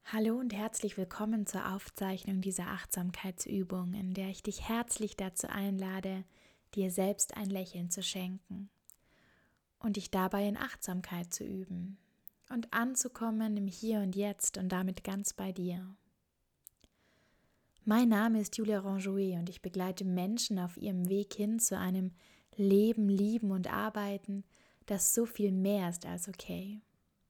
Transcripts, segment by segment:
Hallo und herzlich willkommen zur Aufzeichnung dieser Achtsamkeitsübung, in der ich dich herzlich dazu einlade, dir selbst ein Lächeln zu schenken und dich dabei in Achtsamkeit zu üben und anzukommen im Hier und Jetzt und damit ganz bei dir. Mein Name ist Julia Ranjouet und ich begleite Menschen auf ihrem Weg hin zu einem Leben, Lieben und Arbeiten, das so viel mehr ist als okay.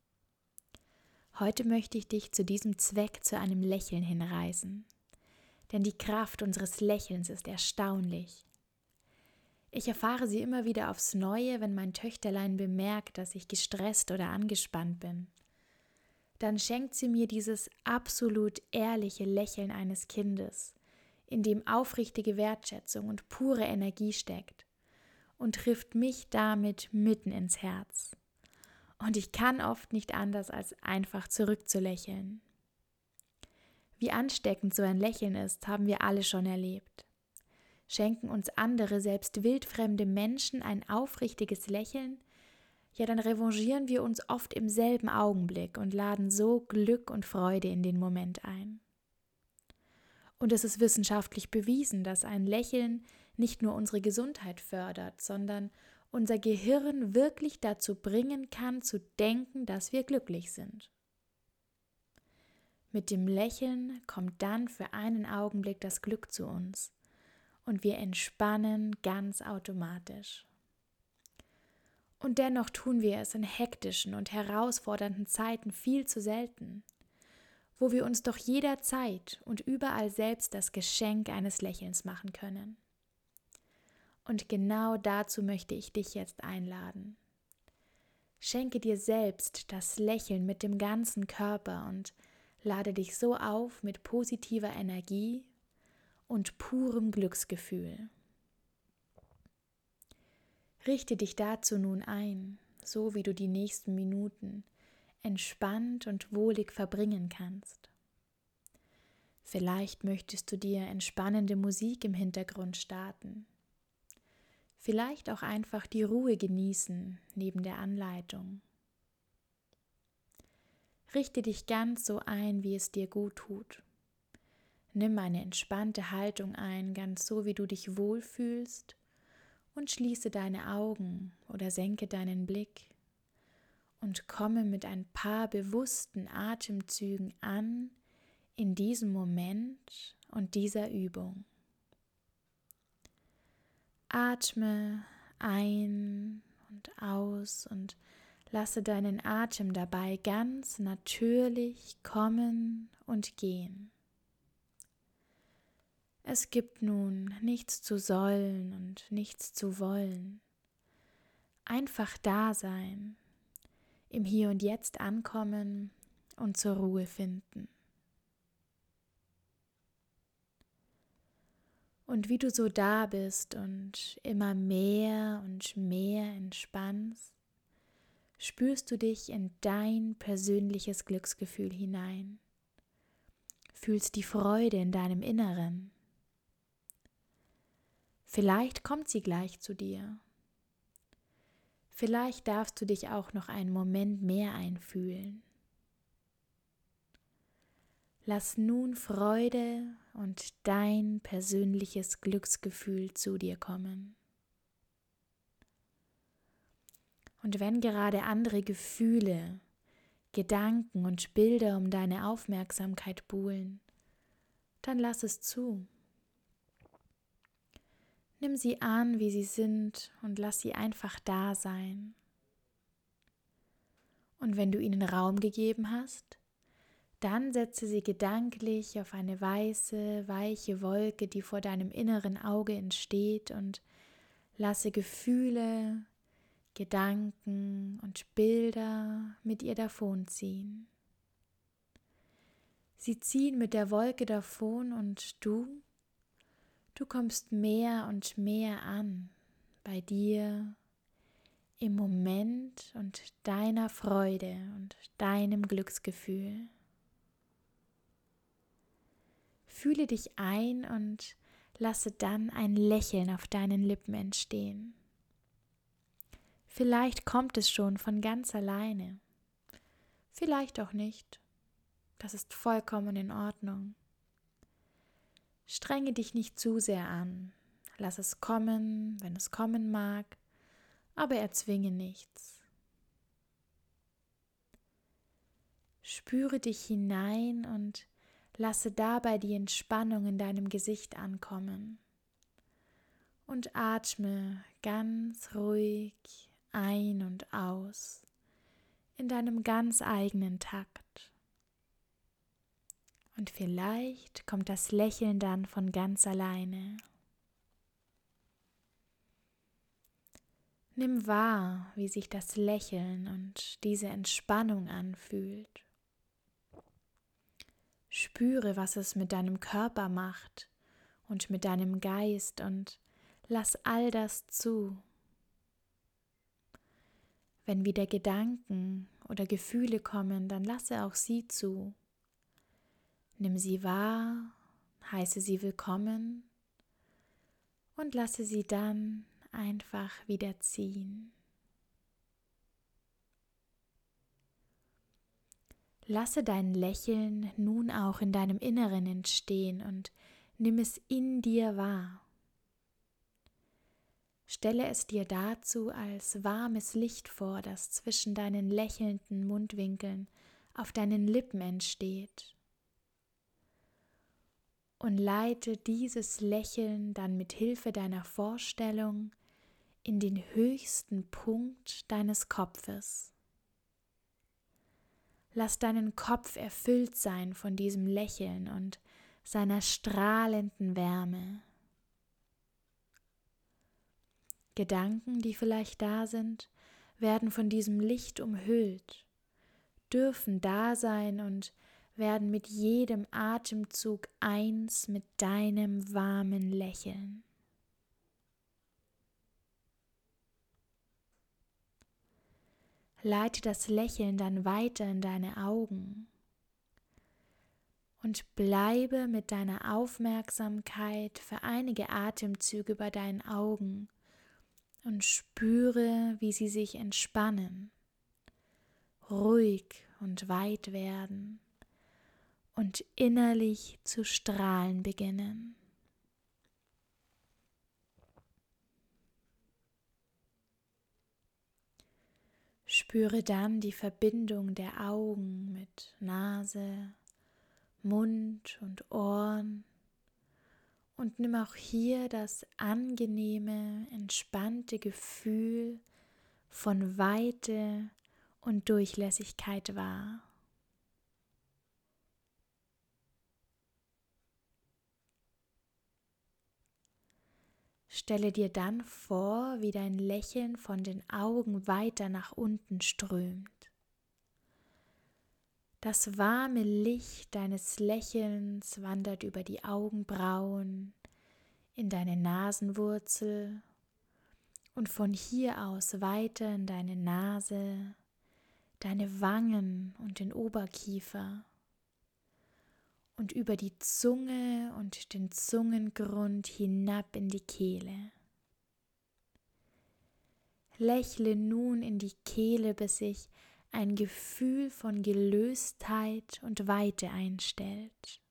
Heute möchte ich dich zu diesem Zweck zu einem Lächeln hinreißen, denn die Kraft unseres Lächelns ist erstaunlich. Ich erfahre sie immer wieder aufs Neue, wenn mein Töchterlein bemerkt, dass ich gestresst oder angespannt bin. Dann schenkt sie mir dieses absolut ehrliche Lächeln eines Kindes, in dem aufrichtige Wertschätzung und pure Energie steckt und trifft mich damit mitten ins Herz. Und ich kann oft nicht anders, als einfach zurückzulächeln. Wie ansteckend so ein Lächeln ist, haben wir alle schon erlebt. Schenken uns andere, selbst wildfremde Menschen ein aufrichtiges Lächeln, ja, dann revanchieren wir uns oft im selben Augenblick und laden so Glück und Freude in den Moment ein. Und es ist wissenschaftlich bewiesen, dass ein Lächeln nicht nur unsere Gesundheit fördert, sondern unser Gehirn wirklich dazu bringen kann, zu denken, dass wir glücklich sind. Mit dem Lächeln kommt dann für einen Augenblick das Glück zu uns und wir entspannen ganz automatisch. Und dennoch tun wir es in hektischen und herausfordernden Zeiten viel zu selten, wo wir uns doch jederzeit und überall selbst das Geschenk eines Lächelns machen können. Und genau dazu möchte ich dich jetzt einladen. Schenke dir selbst das Lächeln mit dem ganzen Körper und lade dich so auf mit positiver Energie und purem Glücksgefühl. Richte dich dazu nun ein, so wie du die nächsten Minuten entspannt und wohlig verbringen kannst. Vielleicht möchtest du dir entspannende Musik im Hintergrund starten. Vielleicht auch einfach die Ruhe genießen neben der Anleitung. Richte dich ganz so ein, wie es dir gut tut. Nimm eine entspannte Haltung ein, ganz so, wie du dich wohlfühlst, und schließe deine Augen oder senke deinen Blick und komme mit ein paar bewussten Atemzügen an in diesem Moment und dieser Übung. Atme ein und aus und lasse deinen Atem dabei ganz natürlich kommen und gehen. Es gibt nun nichts zu sollen und nichts zu wollen. Einfach da sein, im Hier und Jetzt ankommen und zur Ruhe finden. Und wie du so da bist und immer mehr und mehr entspannst, spürst du dich in dein persönliches Glücksgefühl hinein. Fühlst die Freude in deinem Inneren. Vielleicht kommt sie gleich zu dir. Vielleicht darfst du dich auch noch einen Moment mehr einfühlen. Lass nun Freude und dein persönliches Glücksgefühl zu dir kommen. Und wenn gerade andere Gefühle, Gedanken und Bilder um deine Aufmerksamkeit buhlen, dann lass es zu. Nimm sie an, wie sie sind, und lass sie einfach da sein. Und wenn du ihnen Raum gegeben hast, dann setze sie gedanklich auf eine weiße, weiche Wolke, die vor deinem inneren Auge entsteht, und lasse Gefühle, Gedanken und Bilder mit ihr davonziehen. Sie ziehen mit der Wolke davon und du kommst mehr und mehr an bei dir im Moment und deiner Freude und deinem Glücksgefühl. Fühle dich ein und lasse dann ein Lächeln auf deinen Lippen entstehen. Vielleicht kommt es schon von ganz alleine, vielleicht auch nicht. Das ist vollkommen in Ordnung. Strenge dich nicht zu sehr an. Lass es kommen, wenn es kommen mag, aber erzwinge nichts. Spüre dich hinein und lasse dabei die Entspannung in deinem Gesicht ankommen. Und atme ganz ruhig ein und aus in deinem ganz eigenen Takt. Und vielleicht kommt das Lächeln dann von ganz alleine. Nimm wahr, wie sich das Lächeln und diese Entspannung anfühlt. Spüre, was es mit deinem Körper macht und mit deinem Geist und lass all das zu. Wenn wieder Gedanken oder Gefühle kommen, dann lasse auch sie zu. Nimm sie wahr, heiße sie willkommen und lasse sie dann einfach wieder ziehen. Lasse dein Lächeln nun auch in deinem Inneren entstehen und nimm es in dir wahr. Stelle es dir dazu als warmes Licht vor, das zwischen deinen lächelnden Mundwinkeln auf deinen Lippen entsteht. Und leite dieses Lächeln dann mit Hilfe deiner Vorstellung in den höchsten Punkt deines Kopfes. Lass deinen Kopf erfüllt sein von diesem Lächeln und seiner strahlenden Wärme. Gedanken, die vielleicht da sind, werden von diesem Licht umhüllt, dürfen da sein und werden mit jedem Atemzug eins mit deinem warmen Lächeln. Leite das Lächeln dann weiter in deine Augen und bleibe mit deiner Aufmerksamkeit für einige Atemzüge bei deinen Augen und spüre, wie sie sich entspannen, ruhig und weit werden und innerlich zu strahlen beginnen. Spüre dann die Verbindung der Augen mit Nase, Mund und Ohren und nimm auch hier das angenehme, entspannte Gefühl von Weite und Durchlässigkeit wahr. Stelle dir dann vor, wie dein Lächeln von den Augen weiter nach unten strömt. Das warme Licht deines Lächelns wandert über die Augenbrauen, in deine Nasenwurzel und von hier aus weiter in deine Nase, deine Wangen und den Oberkiefer und über die Zunge und den Zungengrund hinab in die Kehle. Lächle nun in die Kehle, bis sich ein Gefühl von Gelöstheit und Weite einstellt.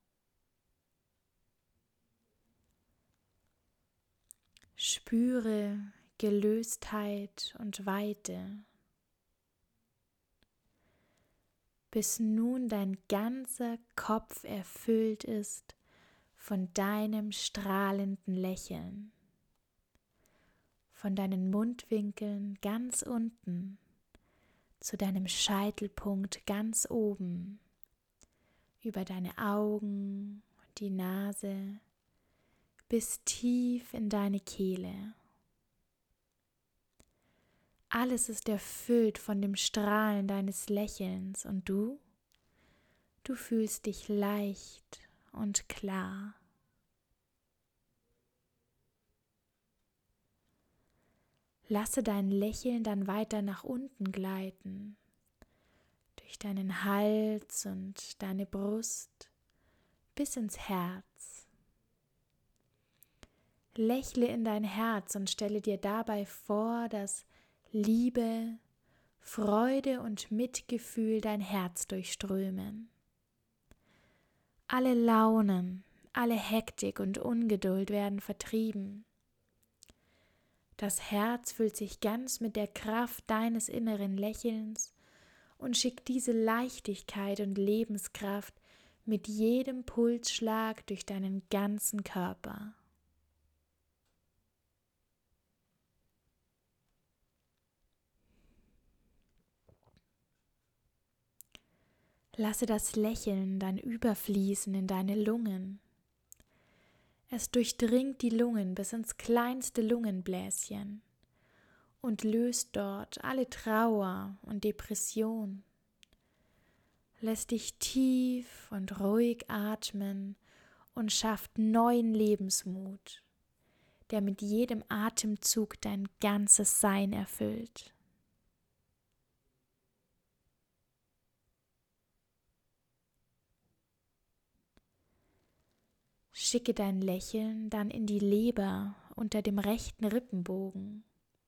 Spüre Gelöstheit und Weite, bis nun dein ganzer Kopf erfüllt ist von deinem strahlenden Lächeln, von deinen Mundwinkeln ganz unten zu deinem Scheitelpunkt ganz oben, über deine Augen und die Nase bis tief in deine Kehle. Alles ist erfüllt von dem Strahlen deines Lächelns und du fühlst dich leicht und klar. Lasse dein Lächeln dann weiter nach unten gleiten, durch deinen Hals und deine Brust bis ins Herz. Lächle in dein Herz und stelle dir dabei vor, dass Liebe, Freude und Mitgefühl dein Herz durchströmen. Alle Launen, alle Hektik und Ungeduld werden vertrieben. Das Herz füllt sich ganz mit der Kraft deines inneren Lächelns und schickt diese Leichtigkeit und Lebenskraft mit jedem Pulsschlag durch deinen ganzen Körper. Lasse das Lächeln dann überfließen in deine Lungen. Es durchdringt die Lungen bis ins kleinste Lungenbläschen und löst dort alle Trauer und Depression. Lässt dich tief und ruhig atmen und schafft neuen Lebensmut, der mit jedem Atemzug dein ganzes Sein erfüllt. Schicke dein Lächeln dann in die Leber unter dem rechten Rippenbogen.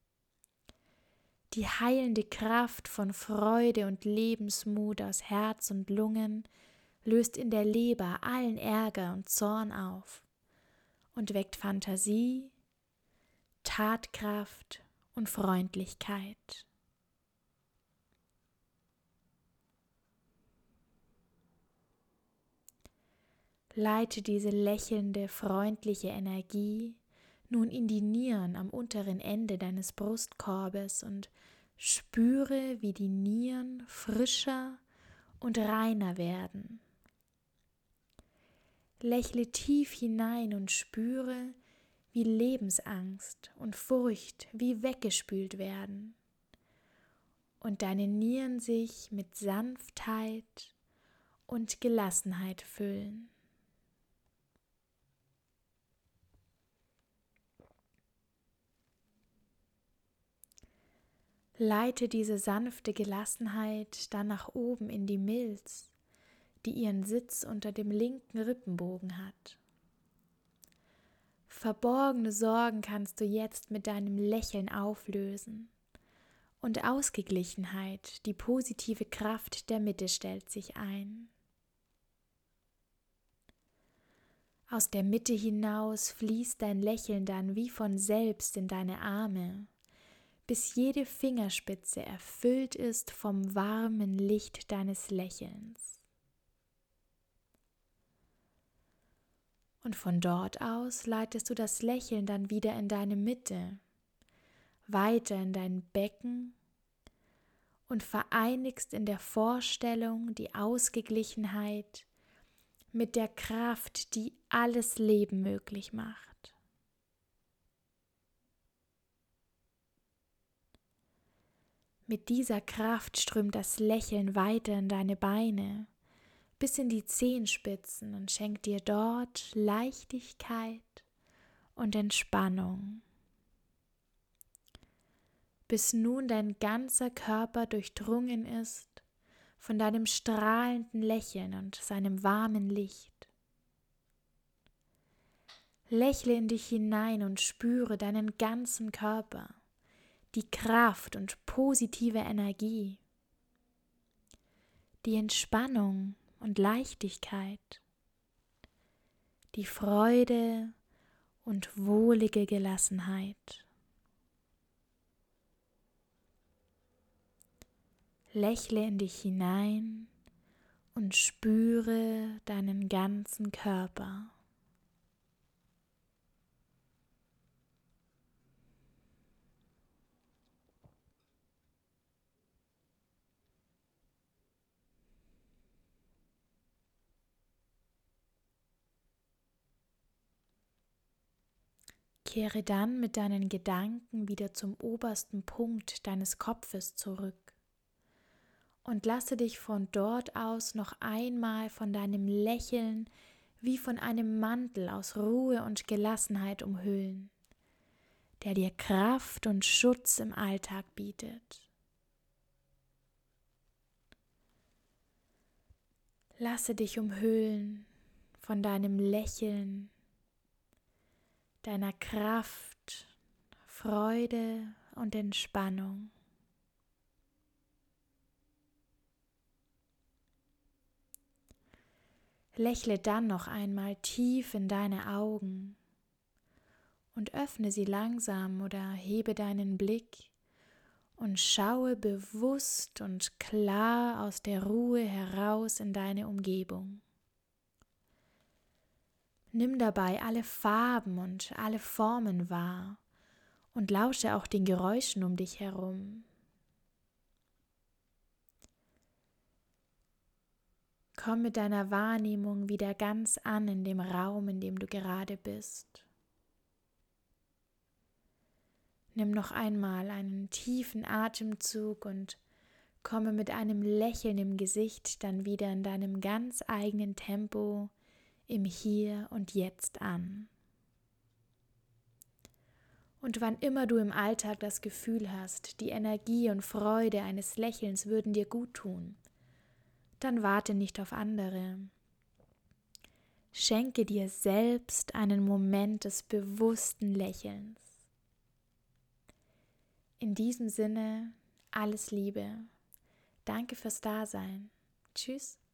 Die heilende Kraft von Freude und Lebensmut aus Herz und Lungen löst in der Leber allen Ärger und Zorn auf und weckt Fantasie, Tatkraft und Freundlichkeit. Leite diese lächelnde, freundliche Energie nun in die Nieren am unteren Ende deines Brustkorbes und spüre, wie die Nieren frischer und reiner werden. Lächle tief hinein und spüre, wie Lebensangst und Furcht wie weggespült werden und deine Nieren sich mit Sanftheit und Gelassenheit füllen. Leite diese sanfte Gelassenheit dann nach oben in die Milz, die ihren Sitz unter dem linken Rippenbogen hat. Verborgene Sorgen kannst du jetzt mit deinem Lächeln auflösen und Ausgeglichenheit, die positive Kraft der Mitte stellt sich ein. Aus der Mitte hinaus fließt dein Lächeln dann wie von selbst in deine Arme, bis jede Fingerspitze erfüllt ist vom warmen Licht deines Lächelns. Und von dort aus leitest du das Lächeln dann wieder in deine Mitte, weiter in dein Becken und vereinigst in der Vorstellung die Ausgeglichenheit mit der Kraft, die alles Leben möglich macht. Mit dieser Kraft strömt das Lächeln weiter in deine Beine, bis in die Zehenspitzen und schenkt dir dort Leichtigkeit und Entspannung. Bis nun dein ganzer Körper durchdrungen ist von deinem strahlenden Lächeln und seinem warmen Licht. Lächle in dich hinein und spüre deinen ganzen Körper, die Kraft und positive Energie, die Entspannung und Leichtigkeit, die Freude und wohlige Gelassenheit. Lächle in dich hinein und spüre deinen ganzen Körper. Kehre dann mit deinen Gedanken wieder zum obersten Punkt deines Kopfes zurück und lasse dich von dort aus noch einmal von deinem Lächeln wie von einem Mantel aus Ruhe und Gelassenheit umhüllen, der dir Kraft und Schutz im Alltag bietet. Lasse dich umhüllen von deinem Lächeln, deiner Kraft, Freude und Entspannung. Lächle dann noch einmal tief in deine Augen und öffne sie langsam oder hebe deinen Blick und schaue bewusst und klar aus der Ruhe heraus in deine Umgebung. Nimm dabei alle Farben und alle Formen wahr und lausche auch den Geräuschen um dich herum. Komm mit deiner Wahrnehmung wieder ganz an in dem Raum, in dem du gerade bist. Nimm noch einmal einen tiefen Atemzug und komme mit einem Lächeln im Gesicht dann wieder in deinem ganz eigenen Tempo im Hier und Jetzt an. Und wann immer du im Alltag das Gefühl hast, die Energie und Freude eines Lächelns würden dir gut tun, dann warte nicht auf andere. Schenke dir selbst einen Moment des bewussten Lächelns. In diesem Sinne, alles Liebe. Danke fürs Dasein. Tschüss.